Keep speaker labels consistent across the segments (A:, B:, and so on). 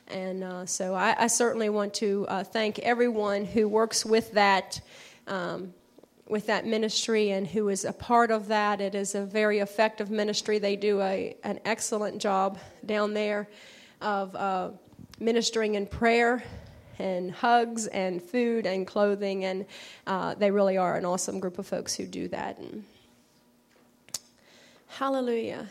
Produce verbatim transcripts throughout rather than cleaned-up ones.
A: And uh, so I, I certainly want to uh, thank everyone who works with that um, with that ministry and who is a part of that. It is a very effective ministry. They do a an excellent job down there of uh, ministering in prayer and hugs and food and clothing, and uh, they really are an awesome group of folks who do that. And hallelujah.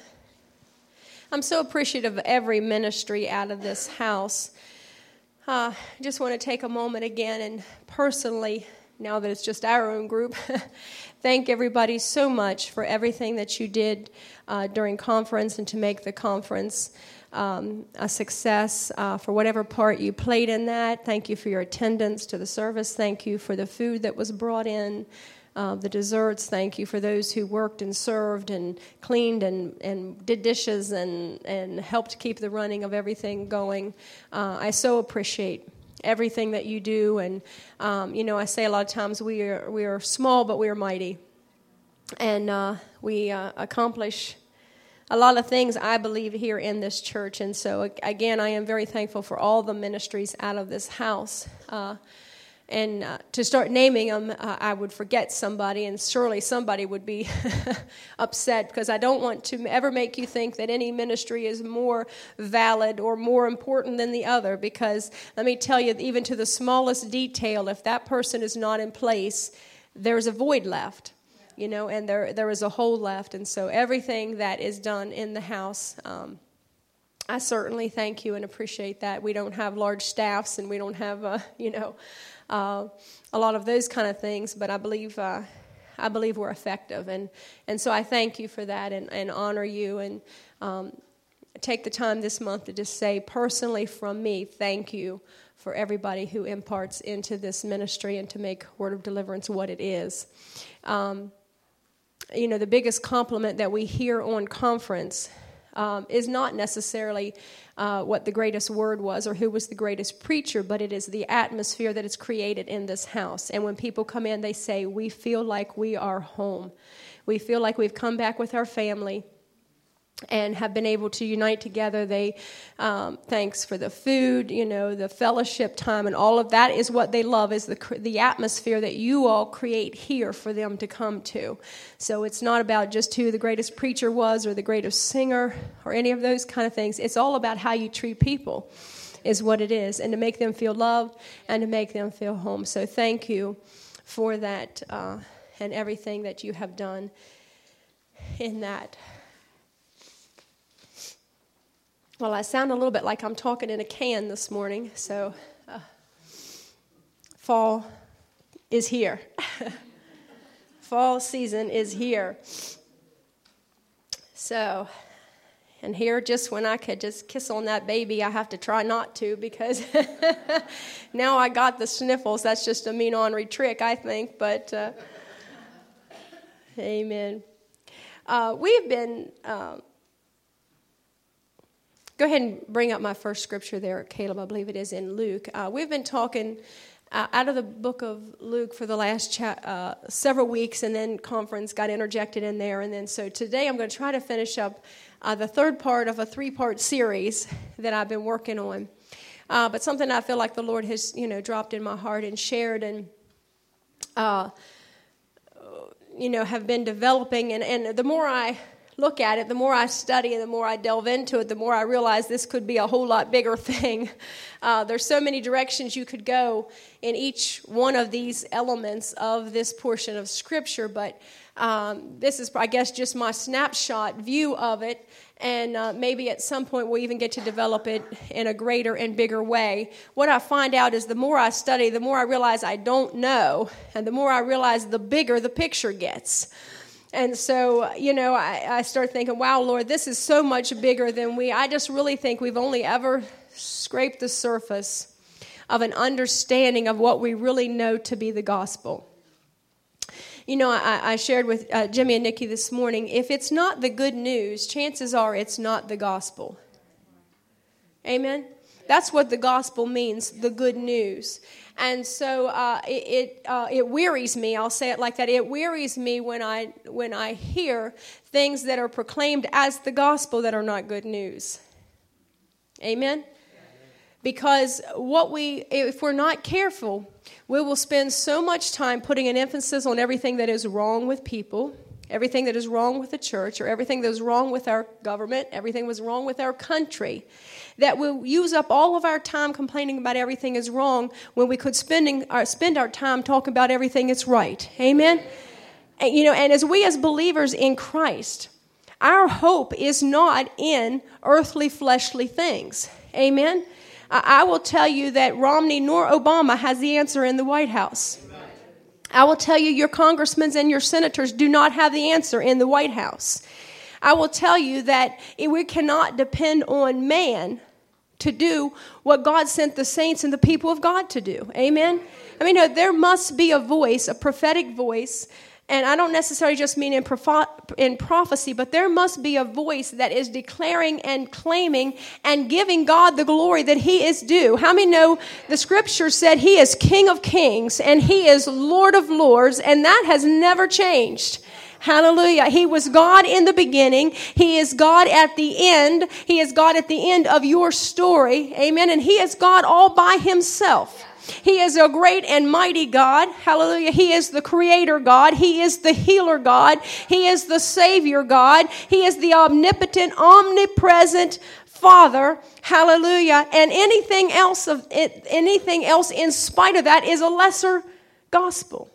A: I'm so appreciative of every ministry out of this house. I uh, just want to take a moment again and personally, now that it's just our own group, thank everybody so much for everything that you did uh, during conference and to make the conference um, a success, uh, for whatever part you played in that. Thank you for your attendance to the service. Thank you for the food that was brought in. Uh, the desserts, thank you for those who worked and served and cleaned and, and did dishes and, and helped keep the running of everything going. Uh, I so appreciate everything that you do. And, um, you know, I say a lot of times we are, we are small, but we are mighty. And uh, we uh, accomplish a lot of things, I believe, here in this church. And so, again, I am very thankful for all the ministries out of this house. Uh And uh, to start naming them, uh, I would forget somebody, and surely somebody would be upset, because I don't want to ever make you think that any ministry is more valid or more important than the other, because let me tell you, even to the smallest detail, if that person is not in place, there's a void left, you know, and there there is a hole left. And so everything that is done in the house, um, I certainly thank you and appreciate that. We don't have large staffs, and we don't have, uh, you know, Uh, a lot of those kind of things, but I believe uh, I believe we're effective, and, and so I thank you for that and, and honor you, and um, take the time this month to just say personally from me, thank you for everybody who imparts into this ministry and to make Word of Deliverance what it is. Um, you know, the biggest compliment that we hear on conference um, is not necessarily Uh, what the greatest word was or who was the greatest preacher, but it is the atmosphere that is created in this house. And when people come in, they say, we feel like we are home. We feel like we've come back with our family and have been able to unite together. They, um, thanks for the food, you know, the fellowship time, and all of that is what they love, is the the atmosphere that you all create here for them to come to. So it's not about just who the greatest preacher was or the greatest singer or any of those kind of things. It's all about how you treat people is what it is, and to make them feel loved and to make them feel home. So thank you for that uh, and everything that you have done in that. Well, I sound a little bit like I'm talking in a can this morning, so uh, fall is here. Fall season is here. So, and here, just when I could just kiss on that baby, I have to try not to, because now I got the sniffles. That's just a mean ornery trick, I think, but uh, amen. Uh, we've been... Uh, Go ahead and bring up my first scripture there, Caleb. I believe it is in Luke. Uh, we've been talking uh, out of the book of Luke for the last cha- uh, several weeks, and then conference got interjected in there. And then so today I'm going to try to finish up uh, the third part of a three-part series that I've been working on. Uh, but something I feel like the Lord has, you know, dropped in my heart and shared, and uh, you know, have been developing. And, and the more I look at it, the more I study and the more I delve into it, the more I realize this could be a whole lot bigger thing. Uh, there's so many directions you could go in each one of these elements of this portion of Scripture, but um, this is, I guess, just my snapshot view of it, and uh, maybe at some point we'll even get to develop it in a greater and bigger way. What I find out is the more I study, the more I realize I don't know, and the more I realize the bigger the picture gets. And so, you know, I, I start thinking, wow, Lord, this is so much bigger than we, I just really think we've only ever scraped the surface of an understanding of what we really know to be the gospel. You know, I, I shared with uh, Jimmy and Nikki this morning, if it's not the good news, chances are it's not the gospel. Amen? That's what the gospel means, the good news. And so uh, it it, uh, it wearies me. I'll say it like that. It wearies me when I when I hear things that are proclaimed as the gospel that are not good news. Amen? Because what we, if we're not careful, we will spend so much time putting an emphasis on everything that is wrong with people, everything that is wrong with the church, or everything that is wrong with our government, everything that was wrong with our country, that we'll use up all of our time complaining about everything is wrong when we could spending our, spend our time talking about everything that's right. Amen? And, you know, and as we as believers in Christ, our hope is not in earthly, fleshly things. Amen? I will tell you that Romney nor Obama has the answer in the White House. I will tell you your congressmen and your senators do not have the answer in the White House. I will tell you that we cannot depend on man to do what God sent the saints and the people of God to do. Amen? I mean, no, there must be a voice, a prophetic voice. And I don't necessarily just mean in, propho- in prophecy, but there must be a voice that is declaring and claiming and giving God the glory that He is due. How many know the Scripture said He is King of kings and He is Lord of lords, and that has never changed. Hallelujah. He was God in the beginning. He is God at the end. He is God at the end of your story. Amen. And He is God all by Himself. He is a great and mighty God. Hallelujah. He is the creator God. He is the healer God. He is the savior God. He is the omnipotent, omnipresent Father. Hallelujah. And anything else of it, anything else in spite of that is a lesser gospel.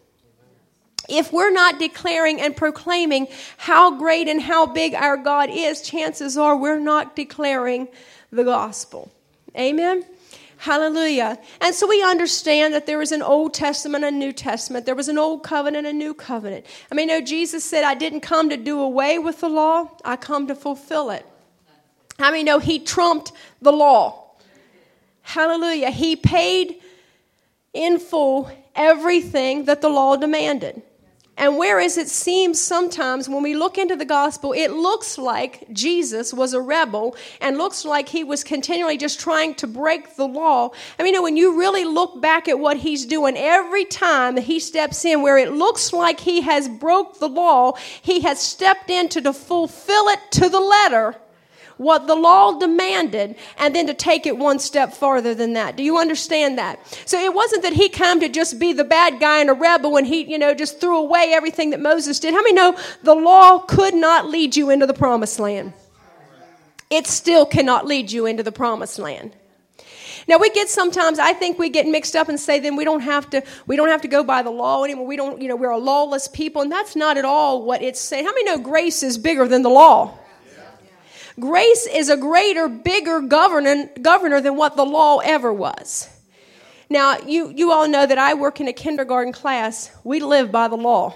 A: If we're not declaring and proclaiming how great and how big our God is, chances are we're not declaring the gospel. Amen. Hallelujah. And so we understand that there is an Old Testament and a New Testament. There was an Old Covenant and a New Covenant. I mean, no, Jesus said, I didn't come to do away with the law. I come to fulfill it. I mean, no, He trumped the law. Hallelujah. He paid in full everything that the law demanded. And whereas it seems sometimes when we look into the gospel, it looks like Jesus was a rebel and looks like He was continually just trying to break the law. I mean, you know, when you really look back at what He's doing, every time that He steps in where it looks like He has broke the law, He has stepped in to, to fulfill it to the letter, what the law demanded, and then to take it one step farther than that. Do you understand that? So it wasn't that He came to just be the bad guy and a rebel and He, you know, just threw away everything that Moses did. How many know the law could not lead you into the promised land? It still cannot lead you into the promised land. Now we get sometimes, I think we get mixed up and say then we don't have to, we don't have to go by the law anymore. We don't, you know, we're a lawless people, and that's not at all what it's saying. How many know grace is bigger than the law? Grace is a greater, bigger governor, governor than what the law ever was. Now, you, you all know that I work in a kindergarten class. We live by the law.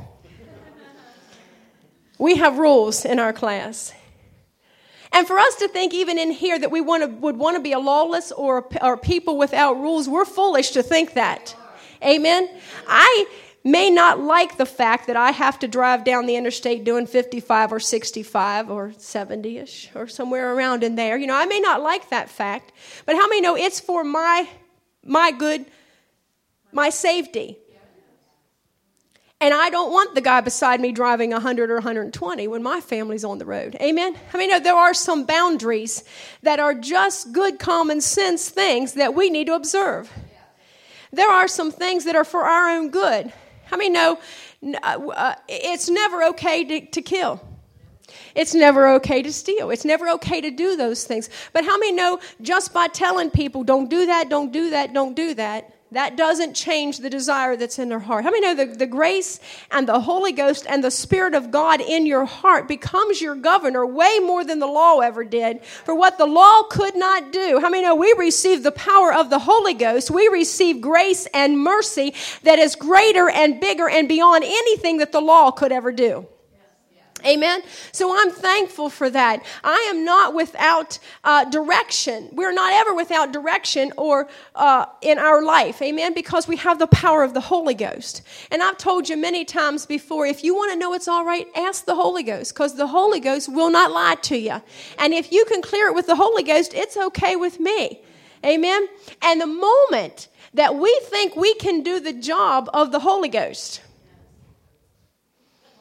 A: We have rules in our class. And for us to think even in here that we want to, would want to be a lawless or, or people without rules, we're foolish to think that. Amen? I may not like the fact that I have to drive down the interstate doing fifty-five or sixty-five or seventy-ish or somewhere around in there. You know, I may not like that fact, but how many know it's for my my good, my safety? And I don't want the guy beside me driving one hundred or one hundred twenty when my family's on the road. Amen? I mean, no, there are some boundaries that are just good common sense things that we need to observe. There are some things that are for our own good. How many know uh, it's never okay to, to kill? It's never okay to steal. It's never okay to do those things. But how many know just by telling people, don't do that, don't do that, don't do that, that doesn't change the desire that's in their heart? How many know the, the grace and the Holy Ghost and the Spirit of God in your heart becomes your governor way more than the law ever did for what the law could not do? How many know we receive the power of the Holy Ghost? We receive grace and mercy that is greater and bigger and beyond anything that the law could ever do. Amen. So I'm thankful for that. I am not without uh, direction. We're not ever without direction or uh, in our life. Amen. Because we have the power of the Holy Ghost. And I've told you many times before, if you want to know it's all right, ask the Holy Ghost, because the Holy Ghost will not lie to you. And if you can clear it with the Holy Ghost, it's okay with me. Amen. And the moment that we think we can do the job of the Holy Ghost,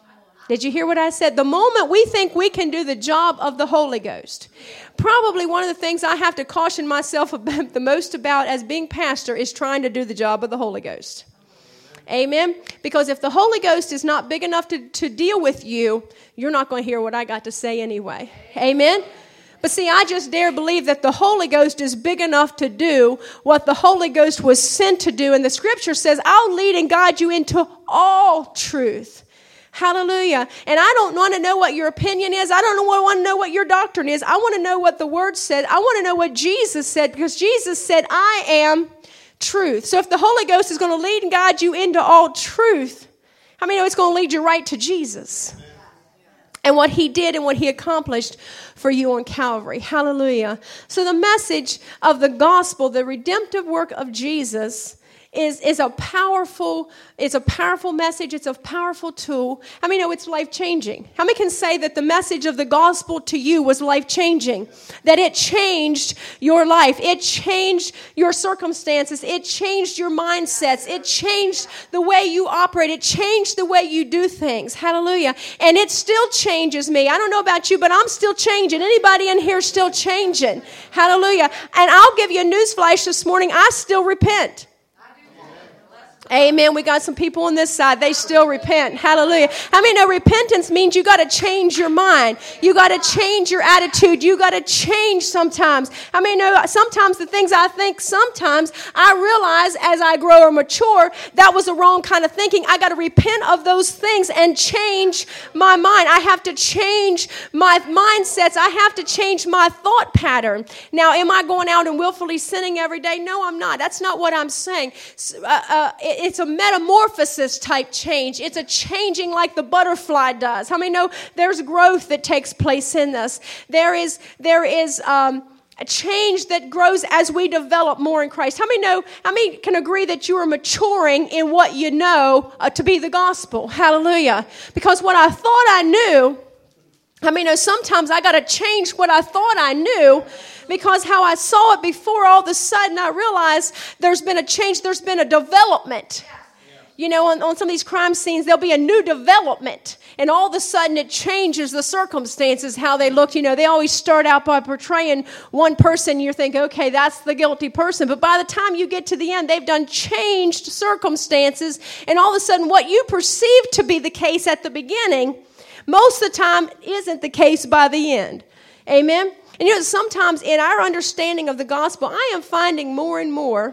A: Did you hear what I said? The moment we think we can do the job of the Holy Ghost, probably one of the things I have to caution myself about the most about as being pastor is trying to do the job of the Holy Ghost. Amen? Because if the Holy Ghost is not big enough to, to deal with you, you're not going to hear what I got to say anyway. Amen? But see, I just dare believe that the Holy Ghost is big enough to do what the Holy Ghost was sent to do. And the scripture says, I'll lead and guide you into all truth. Hallelujah. And I don't want to know what your opinion is. I don't want to know what your doctrine is. I want to know what the Word said. I want to know what Jesus said, because Jesus said, I am truth. So if the Holy Ghost is going to lead and guide you into all truth, how many know it's going to lead you right to Jesus and what He did and what He accomplished for you on Calvary? Hallelujah. So the message of the gospel, the redemptive work of Jesus, is is a powerful, it's a powerful message. It's a powerful tool. I mean, no, it's life-changing. How many can say that the message of the gospel to you was life-changing? That it changed your life. It changed your circumstances. It changed your mindsets. It changed the way you operate. It changed the way you do things. Hallelujah. And it still changes me. I don't know about you, but I'm still changing. Anybody in here still changing? Hallelujah. And I'll give you a newsflash this morning. I still repent. Amen. We got some people on this side. They still repent. Hallelujah. I mean, no, repentance means you got to change your mind. You got to change your attitude. You got to change sometimes. I mean, no, sometimes the things I think, sometimes I realize as I grow or mature, that was the wrong kind of thinking. I got to repent of those things and change my mind. I have to change my mindsets. I have to change my thought pattern. Now, am I going out and willfully sinning every day? No, I'm not. That's not what I'm saying. Uh, uh, it, It's a metamorphosis type change. It's a changing like the butterfly does. How many know there's growth that takes place in this? There is there is um, a change that grows as we develop more in Christ. How many know? How many can agree that you are maturing in what you know uh, to be the gospel? Hallelujah! Because what I thought I knew, I mean, sometimes I got to change what I thought I knew, because how I saw it before, all of a sudden I realized there's been a change, there's been a development. You know, on, on some of these crime scenes, there'll be a new development, and all of a sudden it changes the circumstances, how they look. You know, they always start out by portraying one person, you think, okay, that's the guilty person. But by the time you get to the end, they've done changed circumstances, and all of a sudden what you perceived to be the case at the beginning, most of the time isn't the case by the end. Amen? And you know, sometimes in our understanding of the gospel, I am finding more and more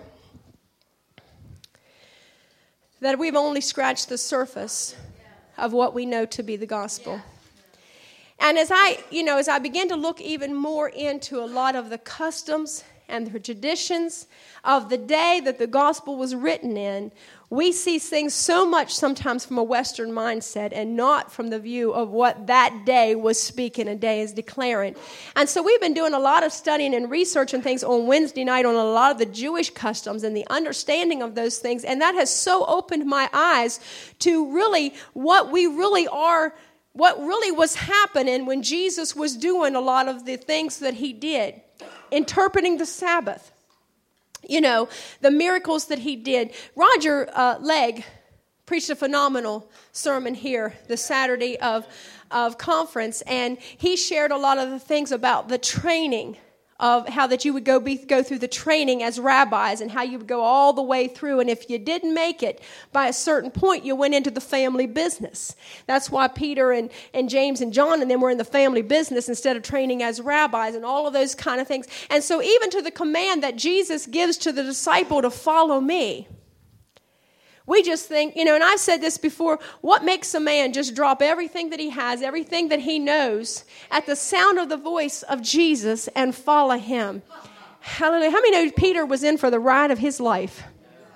A: that we've only scratched the surface of what we know to be the gospel. And as I, you know, as I begin to look even more into a lot of the customs and the traditions of the day that the gospel was written in, we see things so much sometimes from a Western mindset and not from the view of what that day was speaking, a day is declaring. And so we've been doing a lot of studying and research and things on Wednesday night on a lot of the Jewish customs and the understanding of those things. And that has so opened my eyes to really what we really are, what really was happening when Jesus was doing a lot of the things that he did, interpreting the Sabbath. You know, the miracles that he did. Roger uh, Legg preached a phenomenal sermon here the Saturday of, of conference, and he shared a lot of the things about the training of how that you would go be, go through the training as rabbis and how you would go all the way through. And if you didn't make it by a certain point, you went into the family business. That's why Peter and, and James and John and them were in the family business instead of training as rabbis and all of those kind of things. And so even to the command that Jesus gives to the disciple to follow me, we just think, you know, and I've said this before, what makes a man just drop everything that he has, everything that he knows, at the sound of the voice of Jesus and follow him? Hallelujah. How many know Peter was in for the ride of his life?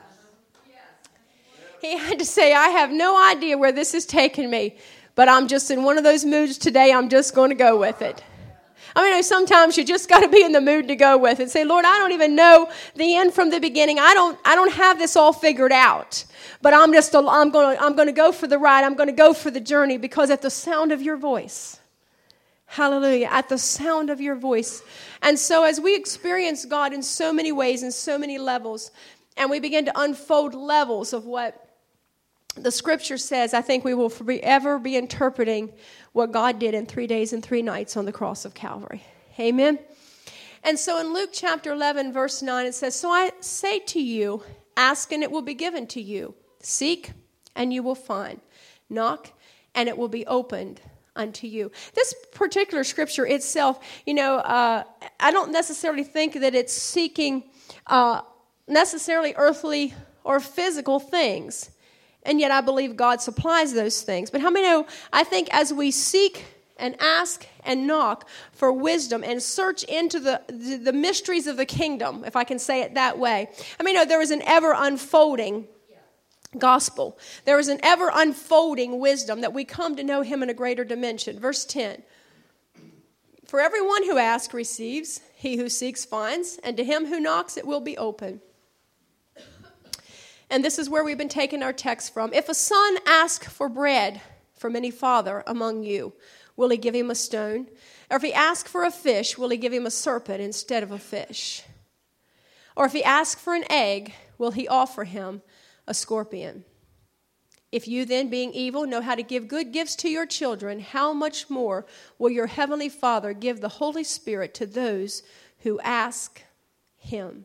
A: He had to say, I have no idea where this is taking me, but I'm just in one of those moods today, I'm just going to go with it. I mean, sometimes you just got to be in the mood to go with it. Say, Lord, I don't even know the end from the beginning. I don't, I don't have this all figured out. But I'm just, I'm going to, I'm going to go for the ride. I'm going to go for the journey, because at the sound of your voice, hallelujah, at the sound of your voice. And so as we experience God in so many ways, in so many levels, and we begin to unfold levels of what the scripture says, I think we will forever be interpreting what God did in three days and three nights on the cross of Calvary. Amen. And so in Luke chapter eleven, verse nine, it says, so I say to you, ask and it will be given to you. Seek and you will find. Knock and it will be opened unto you. This particular scripture itself, you know, uh, I don't necessarily think that it's seeking uh, necessarily earthly or physical things. And yet I believe God supplies those things. But how many know, I think as we seek and ask and knock for wisdom and search into the, the, the mysteries of the kingdom, if I can say it that way. I mean, no, there is an ever unfolding gospel. There is an ever unfolding wisdom that we come to know him in a greater dimension. Verse ten. For everyone who asks receives, he who seeks finds, and to him who knocks it will be open. And this is where we've been taking our text from. If a son asks for bread from any father among you, will he give him a stone? Or if he asks for a fish, will he give him a serpent instead of a fish? Or if he asks for an egg, will he offer him a scorpion? If you then, being evil, know how to give good gifts to your children, how much more will your heavenly Father give the Holy Spirit to those who ask him?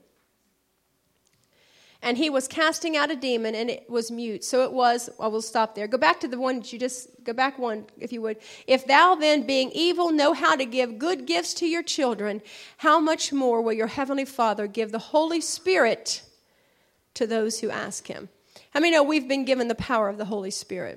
A: And he was casting out a demon, and it was mute. So it was, I will stop there. Go back to the one that you just, go back one, if you would. If thou then, being evil, know how to give good gifts to your children, how much more will your heavenly Father give the Holy Spirit to those who ask him? How many know we've been given the power of the Holy Spirit?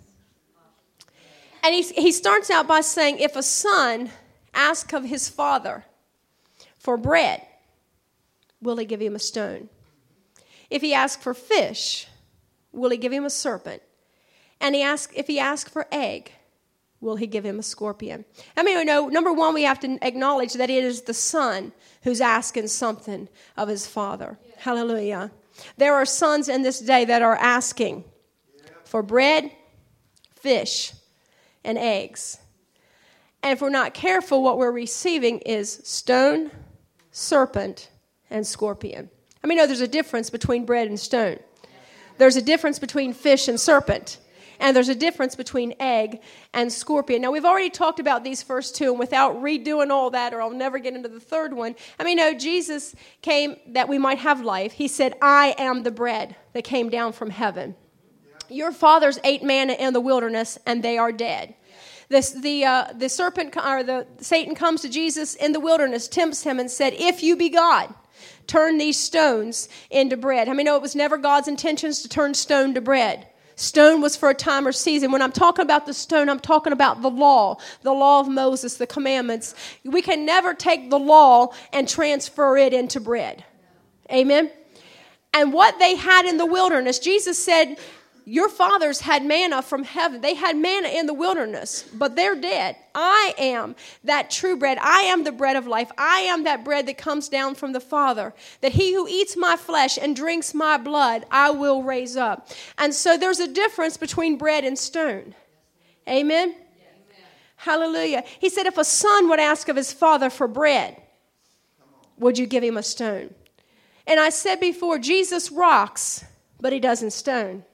A: And he, he starts out by saying, if a son asks of his father for bread, will he give him a stone? If he asks for fish, will he give him a serpent? And he ask, if he asks for egg, will he give him a scorpion? I mean, you know, number one, we have to acknowledge that it is the son who's asking something of his father. Yeah. Hallelujah. There are sons in this day that are asking yeah. for bread, fish, and eggs. And if we're not careful, what we're receiving is stone, serpent, and scorpion. I mean, no, there's a difference between bread and stone. There's a difference between fish and serpent. And there's a difference between egg and scorpion. Now, we've already talked about these first two, and without redoing all that, or I'll never get into the third one. I mean, no, Jesus came that we might have life. He said, I am the bread that came down from heaven. Your fathers ate manna in the wilderness, and they are dead. This, the uh, the serpent, or the Satan comes to Jesus in the wilderness, tempts him, and said, if you be God, turn these stones into bread. I mean, no, it was never God's intentions to turn stone to bread. Stone was for a time or season. When I'm talking about the stone, I'm talking about the law, the law of Moses, the commandments. We can never take the law and transfer it into bread. Amen? And what they had in the wilderness, Jesus said, your fathers had manna from heaven. They had manna in the wilderness, but they're dead. I am that true bread. I am the bread of life. I am that bread that comes down from the Father, that he who eats my flesh and drinks my blood, I will raise up. And so there's a difference between bread and stone. Amen? Amen. Hallelujah. He said if a son would ask of his father for bread, would you give him a stone? And I said before, Jesus rocks, but he doesn't stone.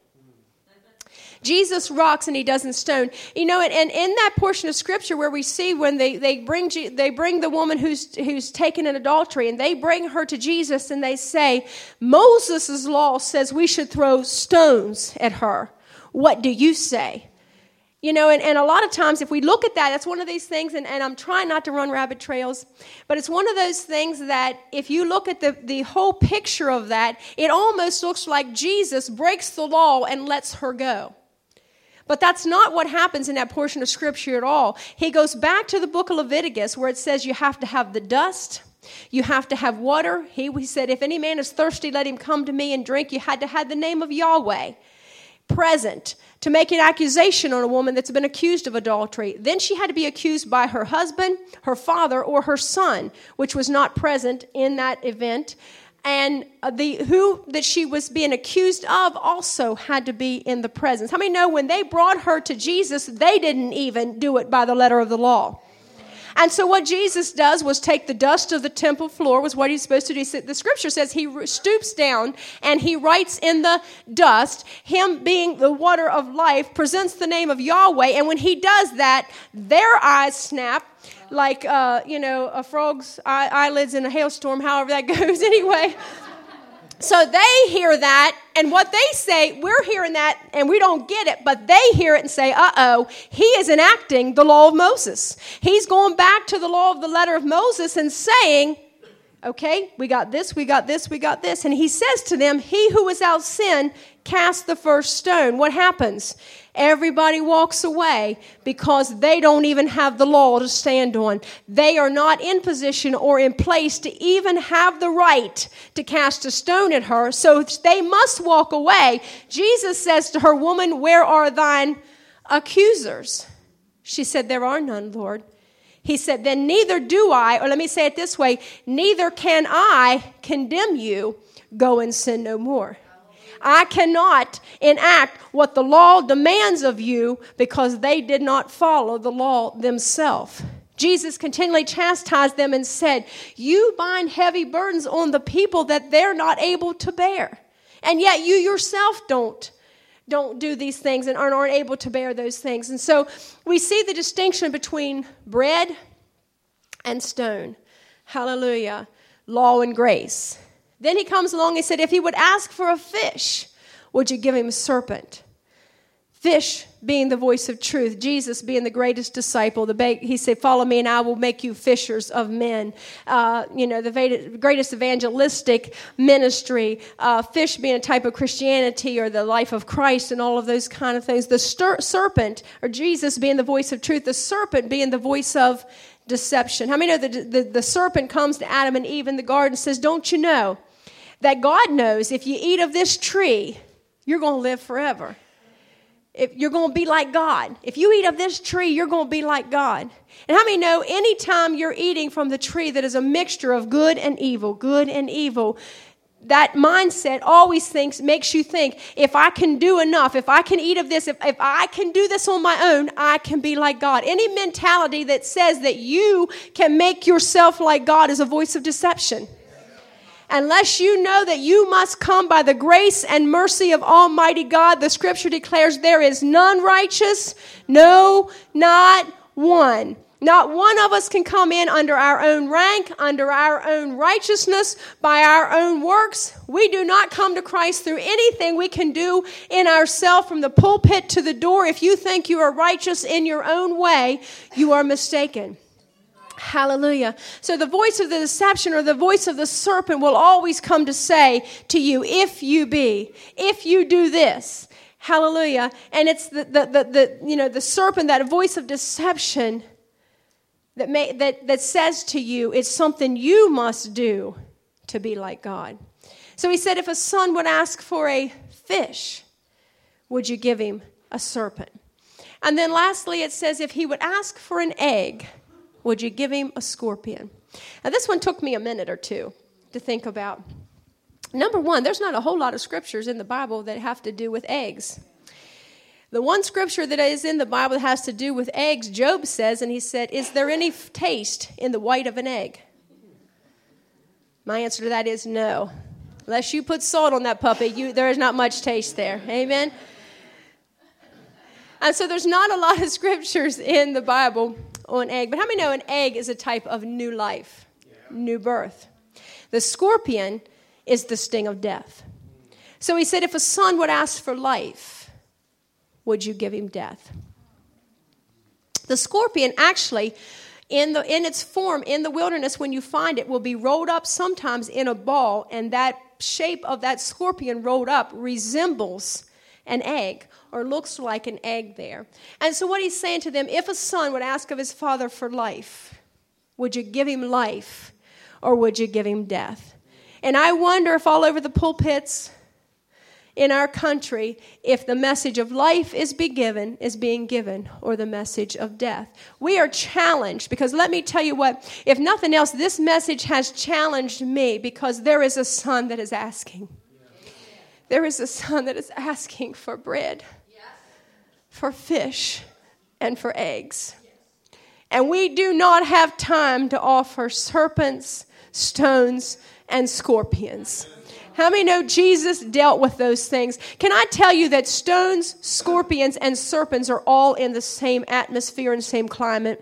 A: Jesus rocks and he doesn't stone. You know, and, and in that portion of Scripture where we see when they, they bring they bring the woman who's who's taken in adultery, and they bring her to Jesus and they say, Moses' law says we should throw stones at her. What do you say? You know, and, and a lot of times if we look at that, that's one of these things, and, and I'm trying not to run rabbit trails, but it's one of those things that if you look at the, the whole picture of that, it almost looks like Jesus breaks the law and lets her go. But that's not what happens in that portion of Scripture at all. He goes back to the book of Leviticus where it says you have to have the dust, you have to have water. He, he said, if any man is thirsty, let him come to me and drink. You had to have the name of Yahweh present to make an accusation on a woman that's been accused of adultery. Then she had to be accused by her husband, her father, or her son, which was not present in that event. And the who that she was being accused of also had to be in the presence. How many know when they brought her to Jesus, they didn't even do it by the letter of the law? And so what Jesus does was take the dust of the temple floor, was what he's supposed to do. The scripture says he stoops down and he writes in the dust, him being the water of life, presents the name of Yahweh. And when he does that, their eyes snap like, uh, you know, a frog's eye- eyelids in a hailstorm, however that goes anyway. So they hear that, and what they say, we're hearing that, and we don't get it, but they hear it and say, uh-oh, he is enacting the law of Moses. He's going back to the law of the letter of Moses and saying, okay, we got this, we got this, we got this. And he says to them, he who without sin cast the first stone. What happens? Everybody walks away because they don't even have the law to stand on. They are not in position or in place to even have the right to cast a stone at her. So they must walk away. Jesus says to her, woman, where are thine accusers? She said, there are none, Lord. He said, then neither do I, or let me say it this way, neither can I condemn you. Go and sin no more. I cannot enact what the law demands of you because they did not follow the law themselves. Jesus continually chastised them and said, you bind heavy burdens on the people that they're not able to bear. And yet you yourself don't. Don't do these things and aren't able to bear those things. And so we see the distinction between bread and stone. Hallelujah. Law and grace. Then he comes along and said, if he would ask for a fish, would you give him a serpent? Fish being the voice of truth. Jesus being the greatest disciple. The ba- he said, follow me and I will make you fishers of men. Uh, you know, the va- greatest evangelistic ministry. Uh, fish being a type of Christianity or the life of Christ and all of those kind of things. The stir- serpent, or Jesus being the voice of truth. The serpent being the voice of deception. How many know that the, the, the serpent comes to Adam and Eve in the garden and says, don't you know that God knows if you eat of this tree, you're going to live forever. If you're going to be like God. If you eat of this tree, you're going to be like God. And how many know anytime you're eating from the tree that is a mixture of good and evil, good and evil, that mindset always thinks, makes you think, if I can do enough, if I can eat of this, if, if I can do this on my own, I can be like God. Any mentality that says that you can make yourself like God is a voice of deception. Unless you know that you must come by the grace and mercy of Almighty God, the scripture declares there is none righteous, no, not one. Not one of us can come in under our own rank, under our own righteousness, by our own works. We do not come to Christ through anything we can do in ourselves from the pulpit to the door. If you think you are righteous in your own way, you are mistaken. Hallelujah. So the voice of the deception or the voice of the serpent will always come to say to you, if you be, if you do this. Hallelujah. And it's the, the, the, the you know, the serpent, that voice of deception that, may, that, that says to you, it's something you must do to be like God. So he said, if a son would ask for a fish, would you give him a serpent? And then lastly, it says, if he would ask for an egg, would you give him a scorpion? Now, this one took me a minute or two to think about. Number one, there's not a whole lot of scriptures in the Bible that have to do with eggs. The one scripture that is in the Bible that has to do with eggs, Job says, and he said, is there any f- taste in the white of an egg? My answer to that is no. Unless you put salt on that puppy, you, there is not much taste there. Amen? And so there's not a lot of scriptures in the Bible on egg. But how many know an egg is a type of new life, yeah. New birth? The scorpion is the sting of death. So he said, if a son would ask for life, would you give him death? The scorpion actually, in the in its form, in the wilderness, when you find it, will be rolled up sometimes in a ball, and that shape of that scorpion rolled up resembles an egg, or looks like an egg there. And so what he's saying to them, if a son would ask of his father for life, would you give him life or would you give him death? And I wonder if all over the pulpits in our country, if the message of life is be given, is being given, or the message of death. We are challenged, because let me tell you what, if nothing else, this message has challenged me, because there is a son that is asking. There is a son that is asking for bread, yes, for fish, and for eggs. Yes. And we do not have time to offer serpents, stones, and scorpions. How many know Jesus dealt with those things? Can I tell you that stones, scorpions, and serpents are all in the same atmosphere and same climate?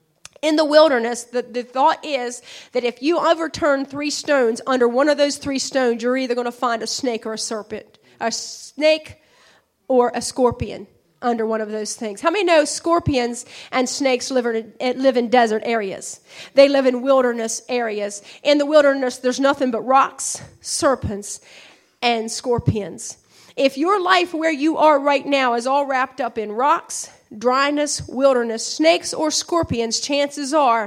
A: In the wilderness, the, the thought is that if you overturn three stones, under one of those three stones, you're either going to find a snake or a serpent. A snake or a scorpion under one of those things. How many know scorpions and snakes live in, live in desert areas? They live in wilderness areas. In the wilderness, there's nothing but rocks, serpents, and scorpions. If your life where you are right now is all wrapped up in rocks, dryness, wilderness, snakes, or scorpions, chances are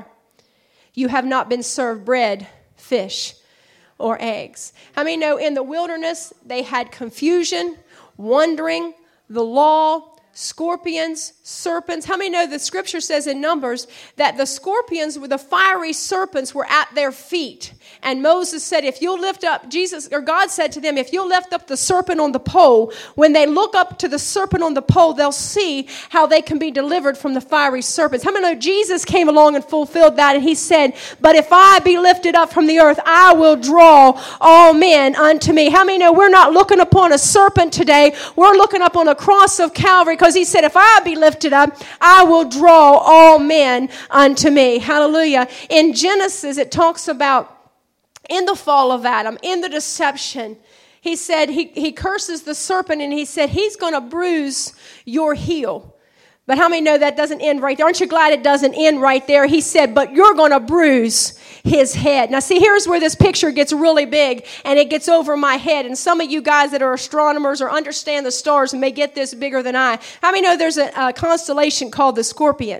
A: you have not been served bread, fish, or eggs. How many know in the wilderness they had confusion, wandering, the law, scorpions, serpents? How many know the scripture says in Numbers that the scorpions, the fiery serpents were at their feet? And Moses said, if you'll lift up, Jesus, or God said to them, if you'll lift up the serpent on the pole, when they look up to the serpent on the pole, they'll see how they can be delivered from the fiery serpents. How many know Jesus came along and fulfilled that? And he said, but if I be lifted up from the earth, I will draw all men unto me. How many know we're not looking upon a serpent today? We're looking up on the cross of Calvary, because he said, if I be lifted up, I will draw all men unto me. Hallelujah. In Genesis, it talks about in the fall of Adam, in the deception, he said, he, he curses the serpent, and he said, he's going to bruise your heel. But how many know that doesn't end right there? Aren't you glad it doesn't end right there? He said, but you're going to bruise his head. Now, see, here's where this picture gets really big, and it gets over my head. And some of you guys that are astronomers or understand the stars may get this bigger than I. How many know there's a, a constellation called the Scorpion?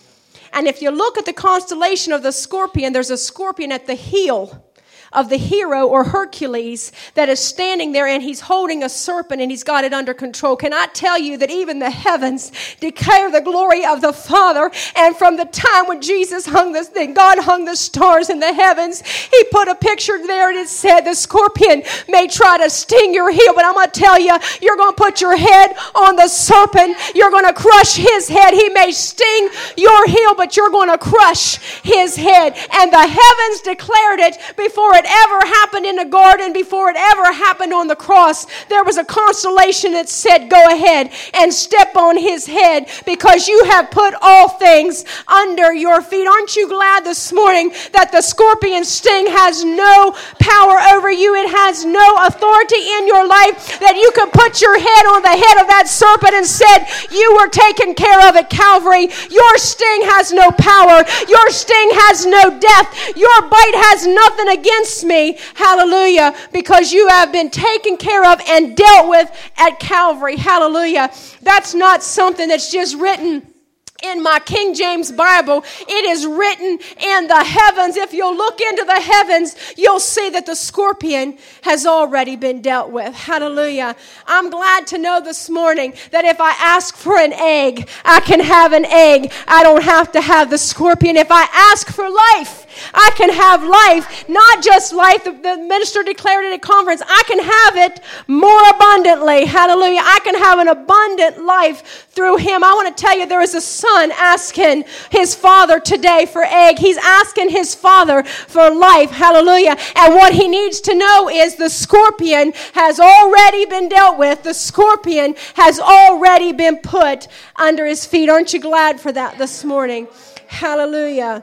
A: And if you look at the constellation of the Scorpion, there's a scorpion at the heel of the hero or Hercules that is standing there, and he's holding a serpent, and he's got it under control. Can I tell you that even the heavens declare the glory of the Father? And from the time when Jesus hung this thing, God hung the stars in the heavens, he put a picture there, and it said the scorpion may try to sting your heel, but I'm going to tell you, you're going to put your head on the serpent. You're going to crush his head. He may sting your heel, but you're going to crush his head. And the heavens declared it before it ever happened in the garden, before it ever happened on the cross. There was a constellation that said, go ahead and step on his head, because you have put all things under your feet. Aren't you glad this morning that the scorpion sting has no power over you? It has no authority in your life, that you can put your head on the head of that serpent and said, you were taken care of at Calvary. Your sting has no power. Your sting has no death. Your bite has nothing against me. Hallelujah. Because you have been taken care of and dealt with at Calvary. Hallelujah. That's not something that's just written in my King James Bible. It is written in the heavens. If you'll look into the heavens, you'll see that the scorpion has already been dealt with. Hallelujah. I'm glad to know this morning that if I ask for an egg, I can have an egg. I don't have to have the scorpion. If I ask for life, I can have life, not just life. The, the minister declared it at conference. I can have it more abundantly. Hallelujah. I can have an abundant life through him. I want to tell you, there is a son asking his father today for egg. He's asking his father for life. Hallelujah. And what he needs to know is the scorpion has already been dealt with. The scorpion has already been put under his feet. Aren't you glad for that this morning? Hallelujah.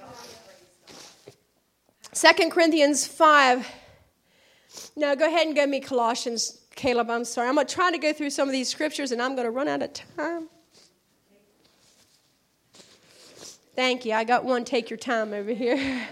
A: Second Corinthians five. No, go ahead and give me Colossians, Caleb. I'm sorry. I'm going to try to go through some of these scriptures, and I'm going to run out of time. Thank you. I got one. Take your time over here.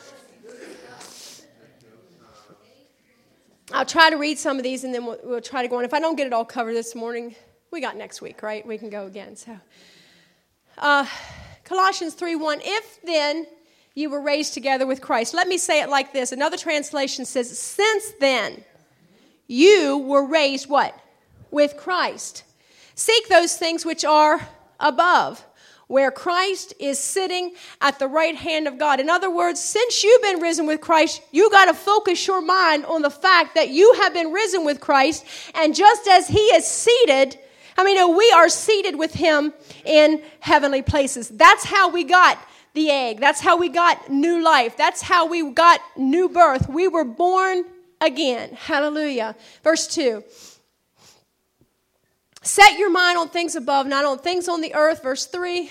A: I'll try to read some of these, and then we'll, we'll try to go on. If I don't get it all covered this morning, we got next week, right? We can go again. So, uh, Colossians three one. If then you were raised together with Christ. Let me say it like this. Another translation says, since then, you were raised what? With Christ. Seek those things which are above, where Christ is sitting at the right hand of God. In other words, since you've been risen with Christ, you got to focus your mind on the fact that you have been risen with Christ. And just as he is seated How many know we are seated with him in heavenly places? That's how we got the egg. That's how we got new life. That's how we got new birth. We were born again. Hallelujah. Verse two. Set your mind on things above, not on things on the earth. Verse three.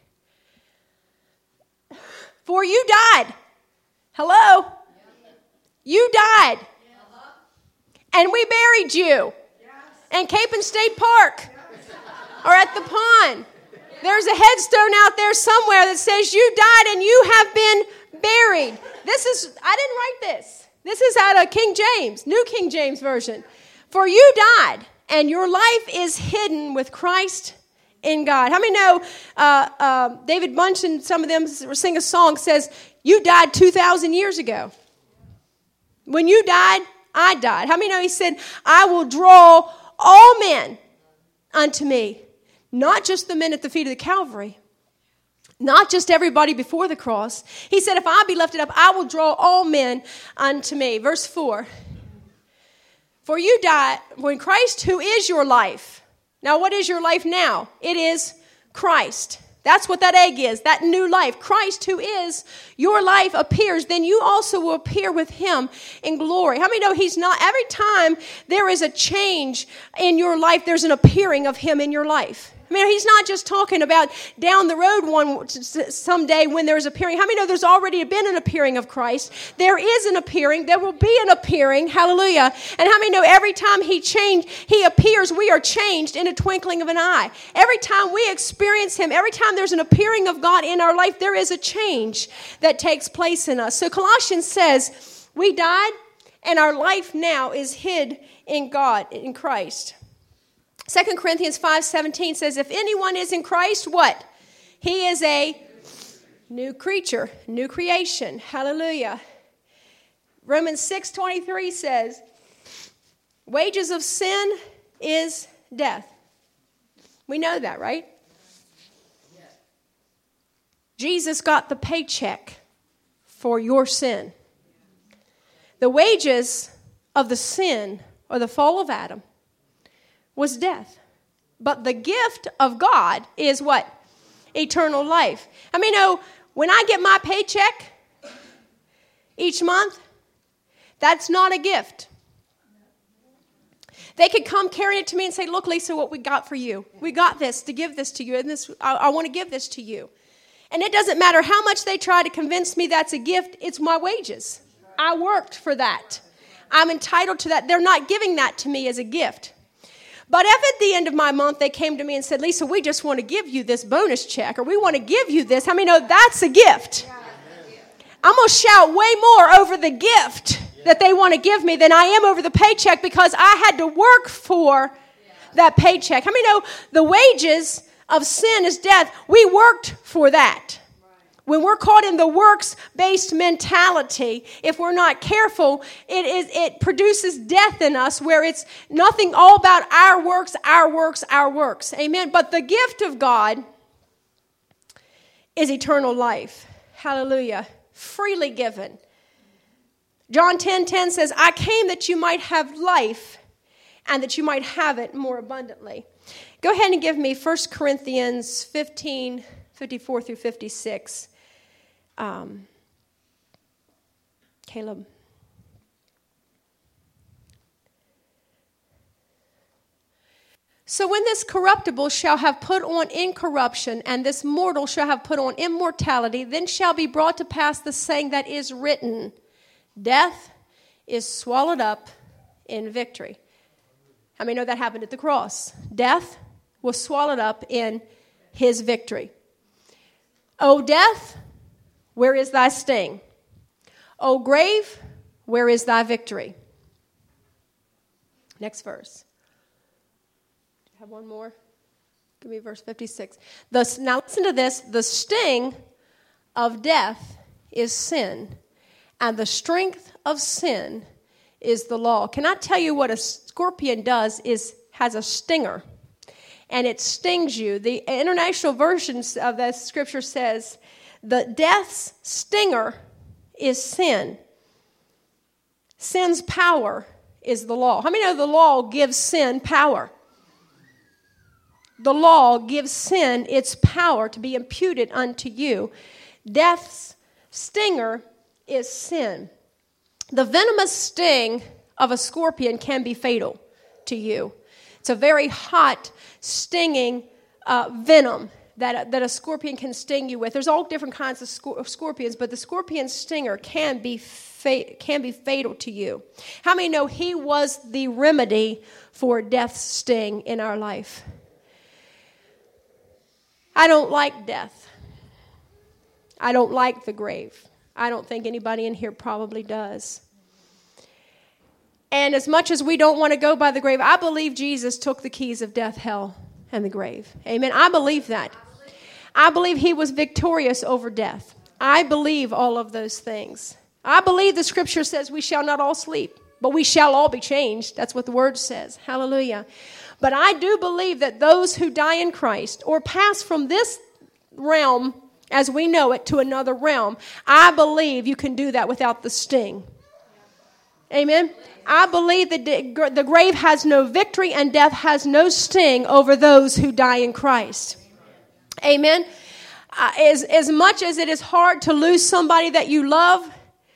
A: For you died. Hello? You died. And we buried you. In Capon State Park. Or at the pond. There's a headstone out there somewhere that says you died and you have been buried. This is, I didn't write this. This is out of King James, New King James Version. For you died and your life is hidden with Christ in God. How many know uh, uh, David Bunch and some of them sing a song says, you died two thousand years ago. When you died, I died. How many know he said, I will draw all men unto me. Not just the men at the feet of the Calvary. Not just everybody before the cross. He said, if I be lifted up, I will draw all men unto me. Verse four. For you died when Christ, who is your life. Now, what is your life now? It is Christ. That's what that egg is, that new life. Christ, who is your life, appears. Then you also will appear with him in glory. How many know he's not? Every time there is a change in your life, there's an appearing of him in your life. I mean, he's not just talking about down the road one someday when there's appearing. How many know there's already been an appearing of Christ? There is an appearing. There will be an appearing. Hallelujah. And how many know every time he changed, he appears, we are changed in a twinkling of an eye. Every time we experience him, every time there's an appearing of God in our life, there is a change that takes place in us. So Colossians says, we died and our life now is hid in God, in Christ. Second Corinthians five seventeen says, if anyone is in Christ, what? He is a new creature, new creation. Hallelujah. Romans six twenty-three says, wages of sin is death. We know that, right? Jesus got the paycheck for your sin. The wages of the sin, or the fall of Adam, was death. But the gift of God is what? Eternal life. I mean, know, when I get my paycheck each month, that's not a gift. They could come carry it to me and say, look, Lisa, what we got for you. We got this to give this to you, and this I, I want to give this to you. And it doesn't matter how much they try to convince me that's a gift, it's my wages. I worked for that. I'm entitled to that. They're not giving that to me as a gift. But if at the end of my month they came to me and said, Lisa, we just want to give you this bonus check, or we want to give you this, how many know that's a gift? I'm going to shout way more over the gift that they want to give me than I am over the paycheck, because I had to work for that paycheck. How many know the wages of sin is death? We worked for that. When we're caught in the works-based mentality, if we're not careful, it is it produces death in us, where it's nothing all about our works, our works, our works. Amen. But the gift of God is eternal life. Hallelujah. Freely given. John ten ten says, I came that you might have life and that you might have it more abundantly. Go ahead and give me First Corinthians fifteen, fifty-four through fifty-six. Um, Caleb. So when this corruptible shall have put on incorruption, and this mortal shall have put on immortality, then shall be brought to pass the saying that is written, death is swallowed up in victory. How many know that happened at the cross? Death was swallowed up in his victory. O death, where is thy sting? O grave, where is thy victory? Next verse. Do you have one more? Give me verse fifty-six. The, now listen to this. The sting of death is sin, and the strength of sin is the law. Can I tell you what a scorpion does? Is has a stinger, and it stings you. The International Version of that scripture says, the death's stinger is sin. Sin's power is the law. How many know the law gives sin power? the law gives sin its power to be imputed unto you. Death's stinger is sin. The venomous sting of a scorpion can be fatal to you. It's a very hot, stinging uh, venom that a, that a scorpion can sting you with. There's all different kinds of, scor- of scorpions, but the scorpion stinger can be fa- can be fatal to you. How many know he was the remedy for death's sting in our life? I don't like death. I don't like the grave. I don't think anybody in here probably does. And as much as we don't want to go by the grave, I believe Jesus took the keys of death, hell, and the grave. Amen. I believe that. I believe he was victorious over death. I believe all of those things. I believe the scripture says we shall not all sleep, but we shall all be changed. That's what the word says. Hallelujah. But I do believe that those who die in Christ or pass from this realm as we know it to another realm, I believe you can do that without the sting. Amen. I believe that the grave has no victory and death has no sting over those who die in Christ. Amen. Uh, as, as much as it is hard to lose somebody that you love,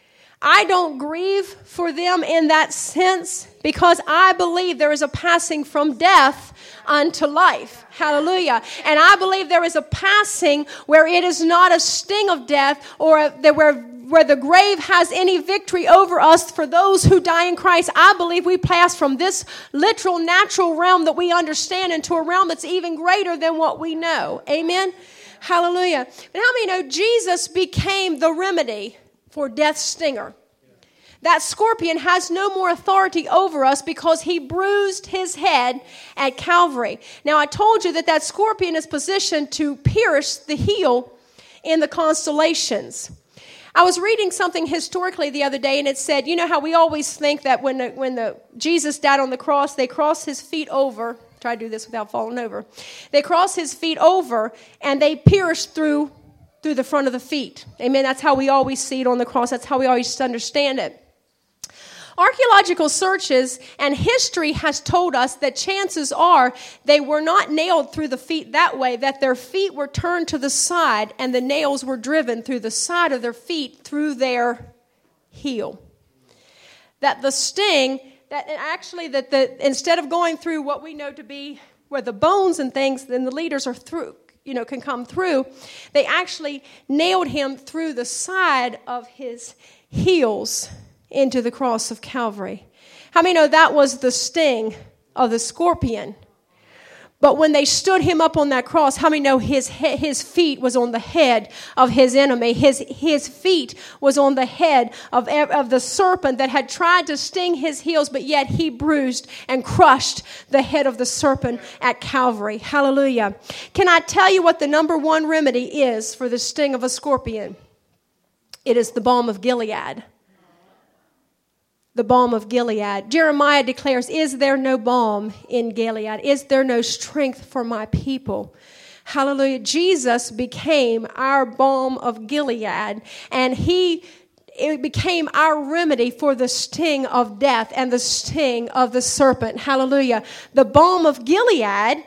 A: I don't grieve for them in that sense because I believe there is a passing from death unto life. Hallelujah. And I believe there is a passing where it is not a sting of death or a, where, where the grave has any victory over us for those who die in Christ. I believe we pass from this literal natural realm that we understand into a realm that's even greater than what we know. Amen. Hallelujah. But how many know Jesus became the remedy for death's stinger? That scorpion has no more authority over us because he bruised his head at Calvary. Now, I told you that that scorpion is positioned to pierce the heel in the constellations. I was reading something historically the other day, and it said, you know how we always think that when the, when the Jesus died on the cross, they crossed his feet over. Try to do this without falling over. They crossed his feet over, and they pierced through through the front of the feet. Amen. That's how we always see it on the cross. That's how we always understand it. Archaeological searches and history has told us that chances are they were not nailed through the feet that way, that their feet were turned to the side and the nails were driven through the side of their feet through their heel. That the sting, that actually that the instead of going through what we know to be where the bones and things, then the leaders are through, you know, can come through, they actually nailed him through the side of his heels into the cross of Calvary. How many know that was the sting of the scorpion? But when they stood him up on that cross, how many know his he- his feet was on the head of his enemy? His his feet was on the head of, of the serpent that had tried to sting his heels, but yet he bruised and crushed the head of the serpent at Calvary. Hallelujah. Can I tell you what the number one remedy is for the sting of a scorpion? It is the balm of Gilead. The balm of Gilead. Jeremiah declares, is there no balm in Gilead? Is there no strength for my people? Hallelujah. Jesus became our balm of Gilead, and he it became our remedy for the sting of death and the sting of the serpent. Hallelujah. The balm of Gilead,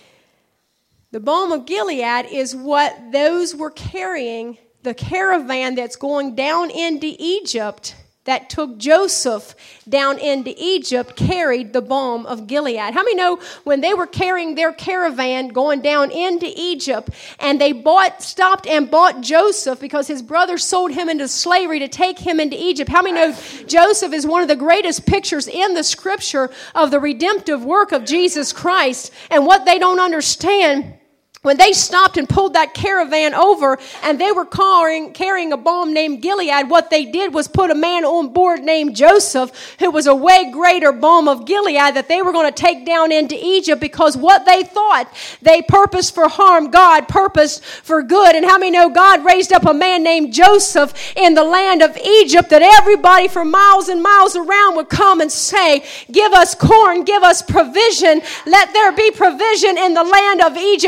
A: the balm of Gilead is what those were carrying, the caravan that's going down into Egypt that took Joseph down into Egypt carried the balm of Gilead. How many know when they were carrying their caravan going down into Egypt and they bought, stopped and bought Joseph because his brothers sold him into slavery to take him into Egypt? How many know Joseph is one of the greatest pictures in the scripture of the redemptive work of Jesus Christ? And what they don't understand, when they stopped and pulled that caravan over and they were carrying, carrying a balm named Gilead, what they did was put a man on board named Joseph, who was a way greater balm of Gilead that they were going to take down into Egypt, because what they thought they purposed for harm, God purposed for good. And how many know God raised up a man named Joseph in the land of Egypt that everybody for miles and miles around would come and say, give us corn, give us provision. Let there be provision in the land of Egypt. And God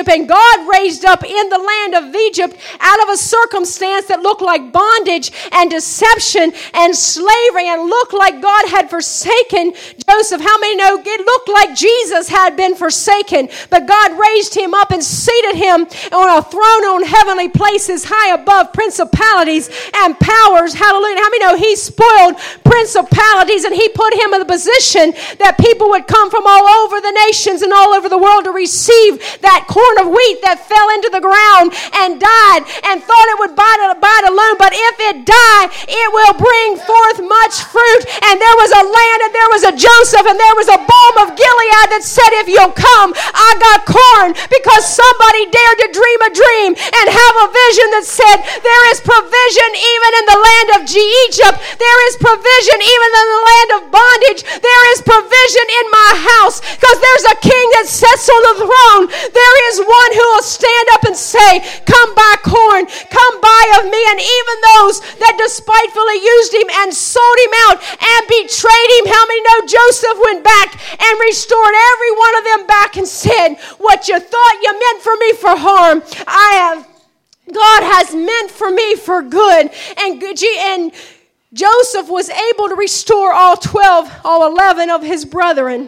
A: God raised up in the land of Egypt out of a circumstance that looked like bondage and deception and slavery and looked like God had forsaken Joseph. How many know it looked like Jesus had been forsaken, but God raised him up and seated him on a throne on heavenly places high above principalities and powers. Hallelujah. How many know he spoiled principalities and he put him in the position that people would come from all over the nations and all over the world to receive that corn of wheat that fell into the ground and died and thought it would bite, bite alone, but if it die, it will bring forth much fruit. And there was a land and there was a Joseph and there was a balm of Gilead that said, if you'll come, I got corn, because somebody dared to dream a dream and have a vision that said, there is provision even in the land of Egypt. There is provision even in the land of bondage. There is provision in my house, because there's a king that sits on the throne. There is one who will stand up and say, come buy corn, come buy of me. And even those that despitefully used him and sold him out and betrayed him, how many know Joseph went back and restored every one of them back and said, what you thought you meant for me for harm, I have, God has meant for me for good. And, and Joseph was able to restore all twelve, all eleven of his brethren.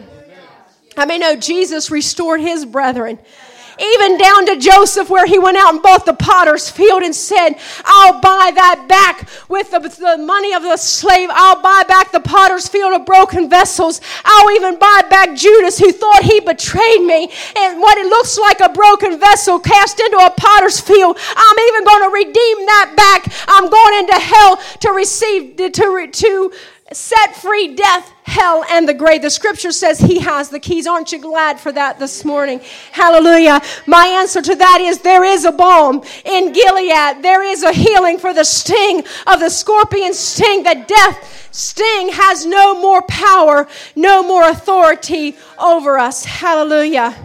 A: I mean, no, Jesus restored his brethren. Even down to Joseph, where he went out and bought the potter's field and said, I'll buy that back with the, the money of the slave. I'll buy back the potter's field of broken vessels. I'll even buy back Judas, who thought he betrayed me. And what it looks like a broken vessel cast into a potter's field, I'm even going to redeem that back. I'm going into hell to receive, to, to, to set free death, hell, and the grave. The scripture says he has the keys. Aren't you glad for that this morning? Hallelujah. My answer to that is there is a balm in Gilead. There is a healing for the sting of the scorpion sting. The death sting has no more power, no more authority over us. Hallelujah.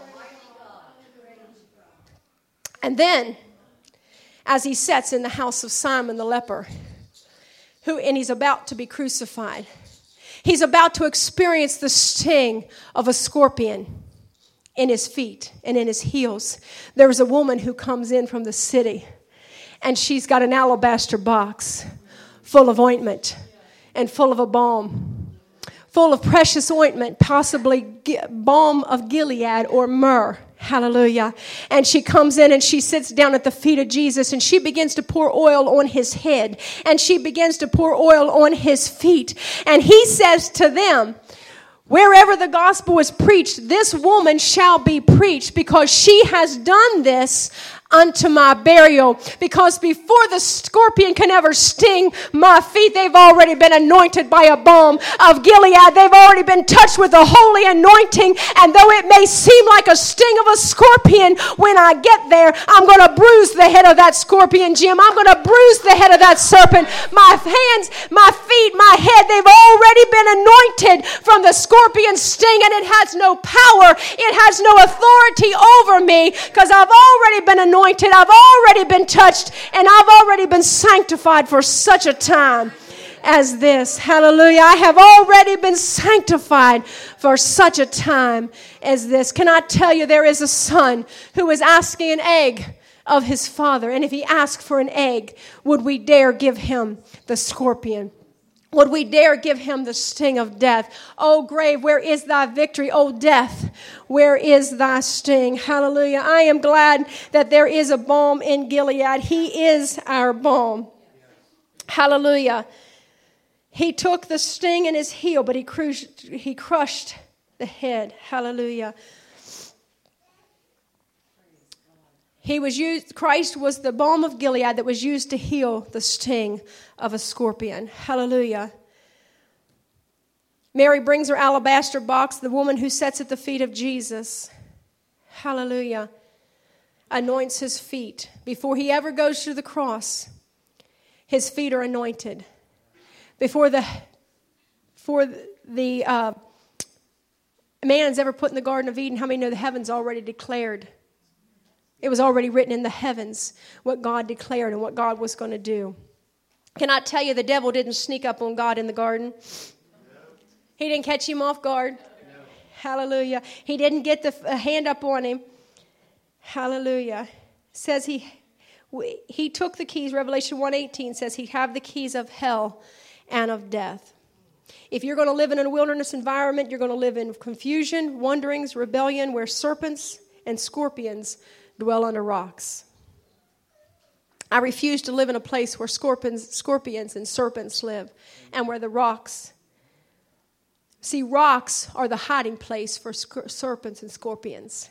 A: And then, as he sits in the house of Simon the leper, who, and he's about to be crucified. He's about to experience the sting of a scorpion in his feet and in his heels. There was a woman who comes in from the city, and she's got an alabaster box full of ointment and full of a balm, full of precious ointment, possibly balm of Gilead or myrrh. Hallelujah. And she comes in and she sits down at the feet of Jesus, and she begins to pour oil on his head, and she begins to pour oil on his feet. And he says to them, wherever the gospel is preached, this woman shall be preached, because she has done this unto my burial. Because before the scorpion can ever sting my feet, they've already been anointed by a balm of Gilead. They've already been touched with the holy anointing. And though it may seem like a sting of a scorpion, when I get there, I'm going to bruise the head of that scorpion, Jim. I'm going to bruise the head of that serpent. My hands, my feet, my head, they've already been anointed from the scorpion sting, and it has no power. It has no authority over me, because I've already been anointed. I've already been touched, and I've already been sanctified for such a time as this. Hallelujah. I have already been sanctified for such a time as this. Can I tell you, there is a son who is asking an egg of his father, and if he asked for an egg, would we dare give him the scorpion? Would we dare give him the sting of death? O grave, where is thy victory? O death, where is thy sting? Hallelujah. I am glad that there is a balm in Gilead. He is our balm. Hallelujah. He took the sting in his heel, but he crushed, he crushed the head. Hallelujah. He was used, Christ was the balm of Gilead that was used to heal the sting of a scorpion. Hallelujah. Mary brings her alabaster box, the woman who sits at the feet of Jesus. Hallelujah. Anoints his feet. Before he ever goes to the cross, his feet are anointed. Before the, before the uh, man's ever put in the Garden of Eden, how many know the heavens already declared? It was already written in the heavens what God declared and what God was going to do. Can I tell you, the devil didn't sneak up on God in the garden? He didn't catch him off guard. Hallelujah. He didn't get the a hand up on him. Hallelujah. It says he he took the keys. Revelation one eighteen says he have the keys of hell and of death. If you're going to live in a wilderness environment, you're going to live in confusion, wanderings, rebellion, where serpents and scorpions dwell under rocks. I refuse to live in a place where scorpions, scorpions and serpents live, and where the rocks. See, rocks are the hiding place for sc- serpents and scorpions.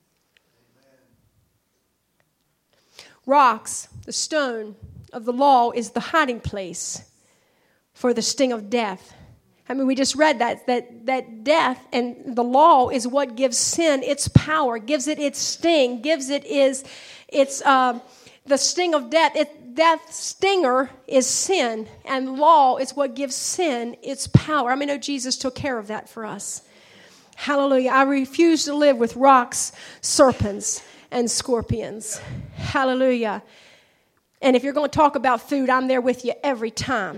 A: Rocks, the stone of the law, is the hiding place for the sting of death. I mean, we just read that, that, that death and the law is what gives sin its power, gives it its sting, gives it its, its uh, the sting of death. It, death's stinger is sin, and law is what gives sin its power. I mean, no, Jesus took care of that for us. Hallelujah. I refuse to live with rocks, serpents, and scorpions. Hallelujah. And if you're going to talk about food, I'm there with you every time.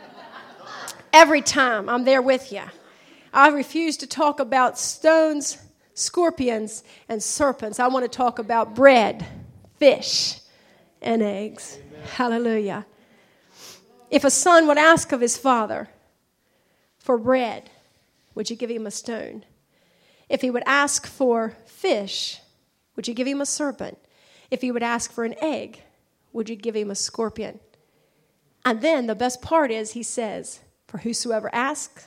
A: Every time I'm there with you. I refuse to talk about stones, scorpions, and serpents. I want to talk about bread, fish, and eggs. Amen. Hallelujah. If a son would ask of his father for bread, would you give him a stone? If he would ask for fish, would you give him a serpent? If he would ask for an egg, would you give him a scorpion? And then the best part is he says, for whosoever asks,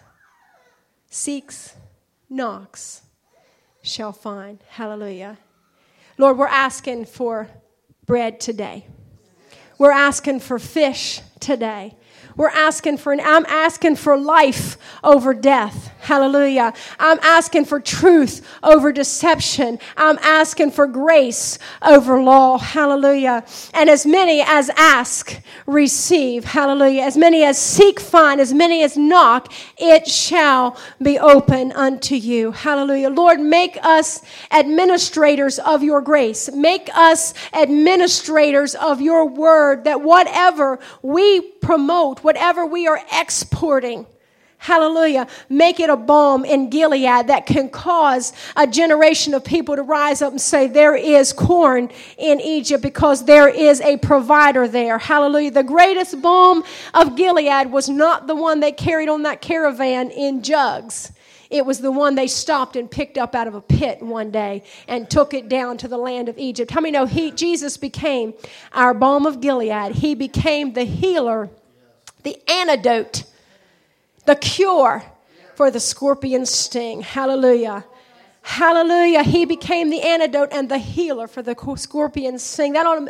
A: seeks, knocks, shall find. Hallelujah. Lord, we're asking for bread today. We're asking for fish today. We're asking for, an, I'm asking for life over death. Hallelujah. I'm asking for truth over deception. I'm asking for grace over law. Hallelujah. And as many as ask, receive. Hallelujah. As many as seek, find. As many as knock, it shall be open unto you. Hallelujah. Lord, make us administrators of your grace. Make us administrators of your word, that whatever we promote, whatever we are exporting, hallelujah, make it a balm in Gilead that can cause a generation of people to rise up and say, there is corn in Egypt because there is a provider there. Hallelujah. The greatest balm of Gilead was not the one they carried on that caravan in jugs. It was the one they stopped and picked up out of a pit one day and took it down to the land of Egypt. How many know he, Jesus became our balm of Gilead? He became the healer, the antidote, the cure for the scorpion's sting. Hallelujah. Hallelujah. He became the antidote and the healer for the scorpion's sting. That ought to,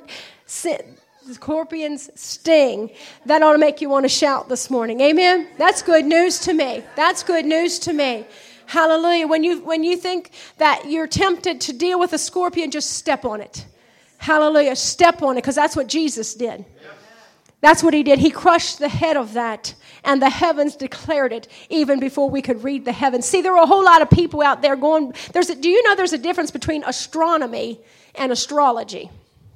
A: the scorpion's sting. That ought to make you want to shout this morning. Amen. That's good news to me. That's good news to me. Hallelujah. When you when you think that you're tempted to deal with a scorpion, just step on it. Hallelujah. Step on it, because that's what Jesus did. That's what he did. He crushed the head of that, and the heavens declared it even before we could read the heavens. See, there are a whole lot of people out there going, there's a, do you know there's a difference between astronomy and astrology?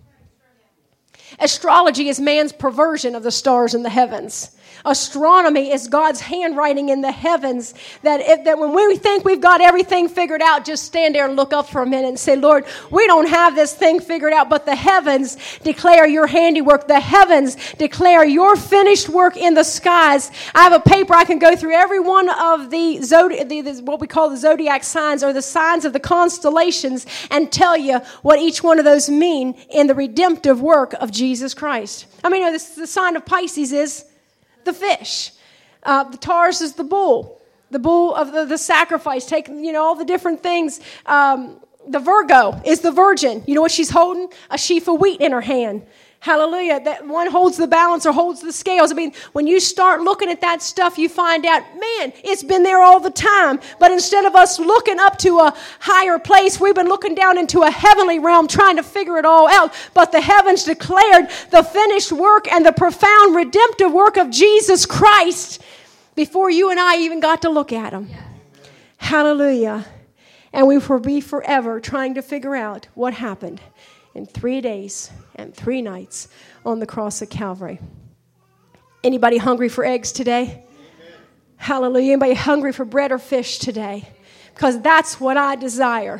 A: Astrology is man's perversion of the stars in the heavens. Astronomy is God's handwriting in the heavens, that if, that when we think we've got everything figured out, just stand there and look up for a minute and say, Lord, we don't have this thing figured out, but the heavens declare your handiwork. The heavens declare your finished work in the skies. I have a paper I can go through every one of the, zodi- the, the what we call the zodiac signs, or the signs of the constellations, and tell you what each one of those mean in the redemptive work of Jesus Christ. I mean, you know, this, the sign of Pisces is the fish. Uh, the Taurus is the bull. The bull of the, the sacrifice. Take, you know, all the different things. Um, the Virgo is the virgin. You know what she's holding? A sheaf of wheat in her hand. Hallelujah. That one holds the balance or holds the scales. I mean, when you start looking at that stuff, you find out, man, it's been there all the time. But instead of us looking up to a higher place, we've been looking down into a heavenly realm trying to figure it all out. But the heavens declared the finished work and the profound redemptive work of Jesus Christ before you and I even got to look at him. Yeah. Hallelujah. And we will be forever trying to figure out what happened in three days and three nights on the cross of Calvary. Anybody hungry for eggs today? Amen. Hallelujah. Anybody hungry for bread or fish today? Because that's what I desire.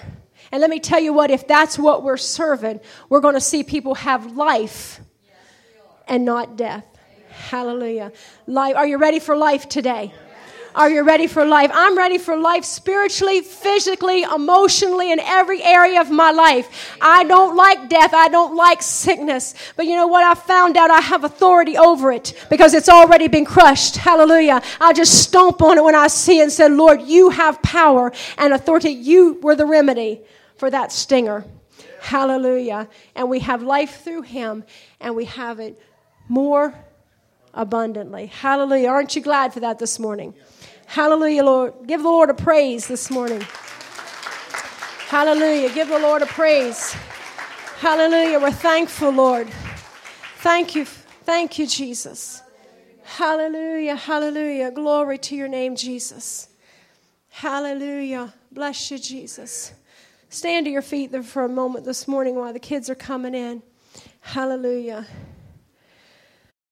A: And let me tell you what, if that's what we're serving, we're going to see people have life and not death. Hallelujah. Life. Are you ready for life today? Are you ready for life? I'm ready for life spiritually, physically, emotionally, in every area of my life. I don't like death. I don't like sickness. But you know what? I found out I have authority over it because it's already been crushed. Hallelujah. I just stomp on it when I see it and said, Lord, you have power and authority. You were the remedy for that stinger. Hallelujah. And we have life through him, and we have it more abundantly. Hallelujah. Aren't you glad for that this morning? Hallelujah, Lord. Give the Lord a praise this morning. Hallelujah. Give the Lord a praise. Hallelujah. We're thankful, Lord. Thank you. Thank you, Jesus. Hallelujah. Hallelujah. Glory to your name, Jesus. Hallelujah. Bless you, Jesus. Stand to your feet there for a moment this morning while the kids are coming in. Hallelujah.